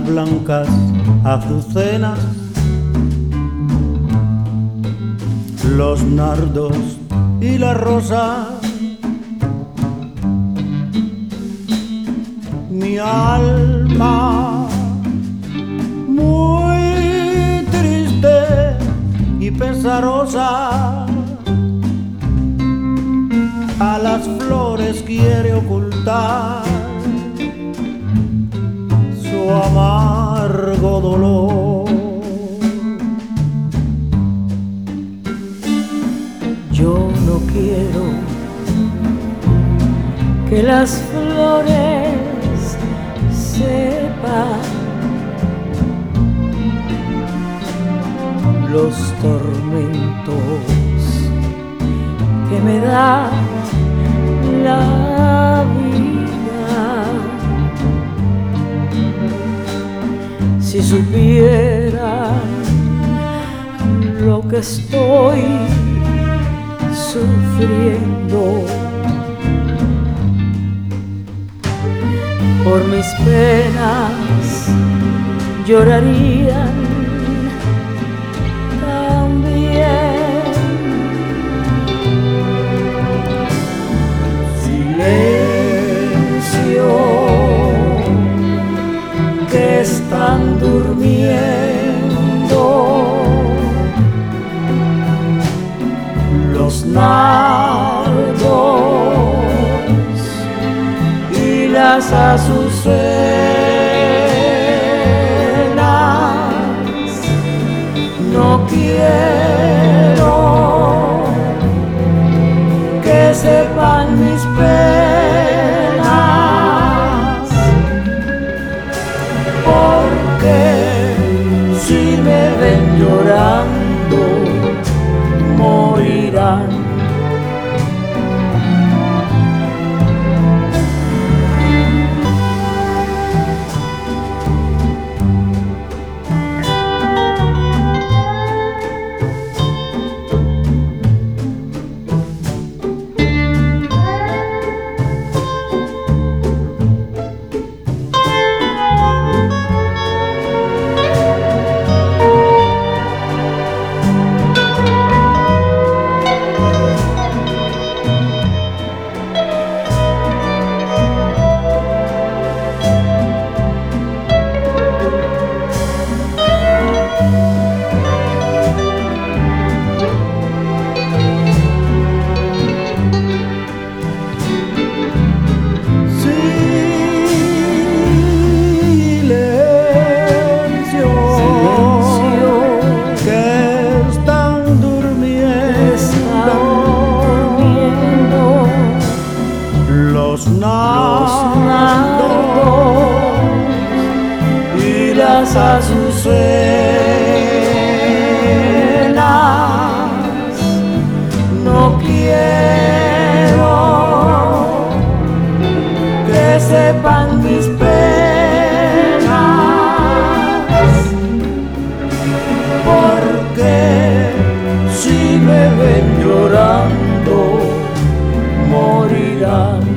blancas azucenas, los nardos y la rosa. Mi alma muy triste y pesarosa a las flores quiere ocultar su amargo dolor. Yo no quiero que las flores sepan los tormentos que me da la vida. Si supieran lo que estoy sufriendo por mis penas, llorarían también. Silencio, que están durmiendo los nardos y las azucenas. No quiero que sepan mis penas, porque si me ven llorando morirán. Los nardos y las azucenas. No quiero que sepan mis penas, porque si me ven llorando morirán.